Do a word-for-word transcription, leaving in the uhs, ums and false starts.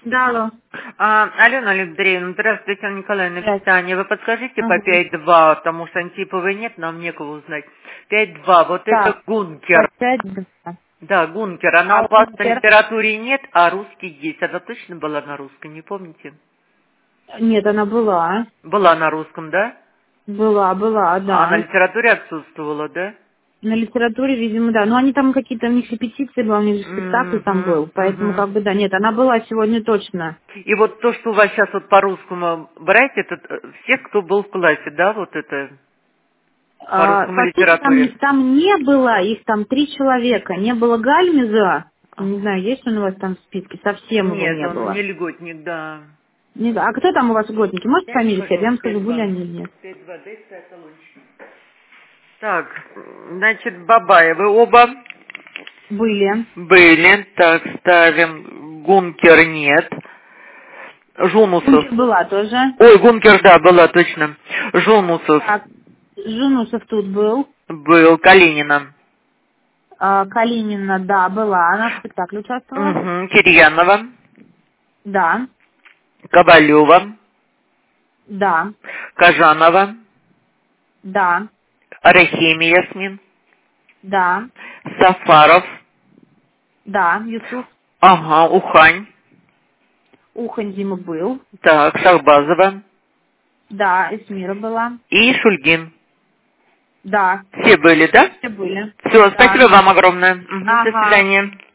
Да, алло. А, Алена Алексеевна, здравствуйте, Анна Николаевна, Здравствуйте. питание. Вы подскажите по Ага. пять два, потому что Антиповой нет, нам некого узнать. пять два, вот это Так, Гункер. пять два. Да, Гункер. Она А у вас на Гункер? литературе нет, а русский есть. Она точно была на русском, не помните? Нет, она была. Была на русском, да? Была, была, А на да. литературе отсутствовала, да? На литературе, видимо, да. Но они там какие-то, у них репетиции была, у них же спектакль там Мгм, был. Поэтому, мгм. как бы, да, нет, она была сегодня точно. И вот то, что у вас сейчас вот по-русскому брать, это э, всех, кто был в классе, да, вот это по А, русскому по сути, литературе? там, там не было, их там три человека. Не было Гальмеза. Не знаю, есть он у вас там в списке? Совсем его Нет, не он не было. льготник, да. Не знаю. А кто там у вас угодники? Можете Дайте, фамилию сказать? Я вам пожалуйста, скажу, пять были два. они или нет. пять два, дай свой талончик. Так, значит, Бабаевы оба Были. были. Так, ставим. Гункер нет. Жунусов. Гункер была тоже. Ой, Гункер, да, была точно. Жунусов Так, Жунусов тут был. был. Калинина. А, Калинина, да, была. Она в спектакле участвовала. Угу. Кирьянова. Да, Ковалева. да, Кажанова. да, Рахими Ясмин. да, Сафаров. да, Юсуф. Ага, Ухань. Ухань Дима был. Так, Шахбазова. Да, Эсмира была. И Шульгин. Да, Все были, да? все были. Все, Да. спасибо вам огромное. Мгм, до Ага. свидания.